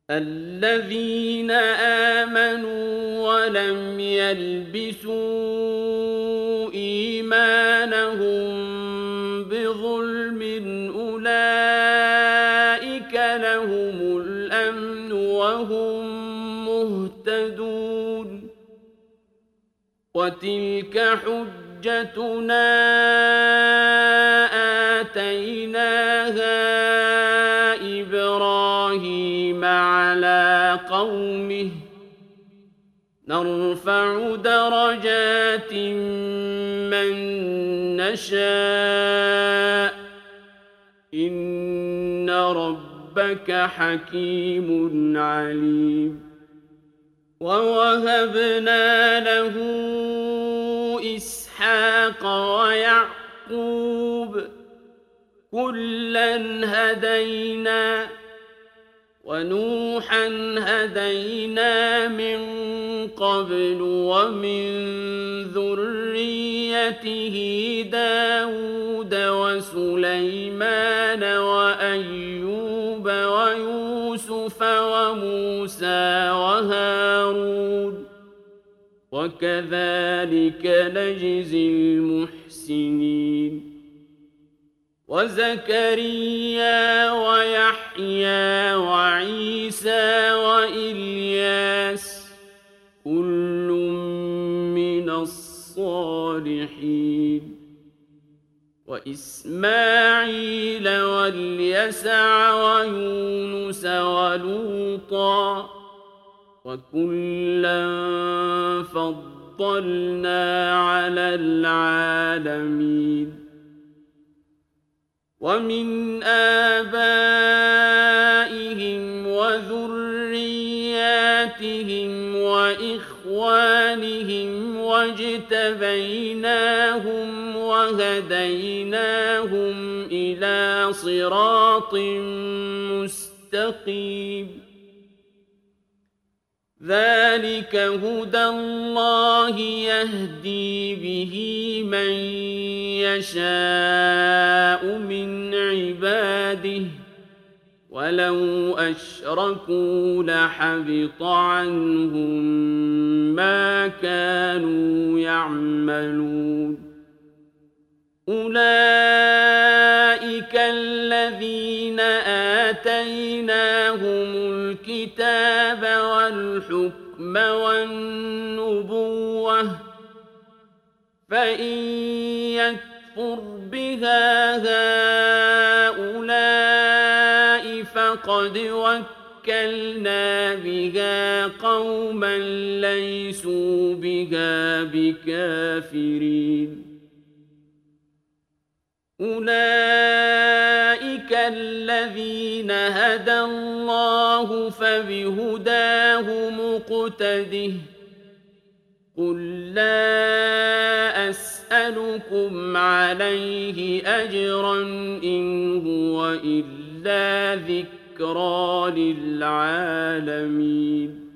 الذين آمنوا ولم يلبسوا إيمانهم بظلم أولئك لهم الأمن وهم مهتدون وتلك حجتنا آتيناها إبراهيم على قومه نرفع درجات من نشاء إن ربك حكيم عليم ووهبنا له إسحاق ويعقوب كلا هدينا ونوحا هدينا من قبل ومن ذريته داود وسليمان وأيوب ويوسف وموسى وهارون وكذلك نجزي المحسنين وزكريا ويحيى وعيسى وإلياس كل من الصالحين وإسماعيل واليسع ويونس ولوطا وكلا فضلنا على العالمين ومن آبائهم وذرياتهم وإخوانهم واجتبيناهم وهديناهم إلى صراط مستقيم ذلك هدى الله يهدي به من يشاء من عباده ولو أشركوا لحبط عنهم ما كانوا يعملون أولئك الذين آتيناهم الكتاب والحكم والنبوة فإن يكفر بها هؤلاء فقد وكلنا بها قوما ليسوا بها بكافرين أولئك الذين هدى الله فبهداه مقتده قل لا أسألكم عليه أجرا إن هو إلا ذكرى للعالمين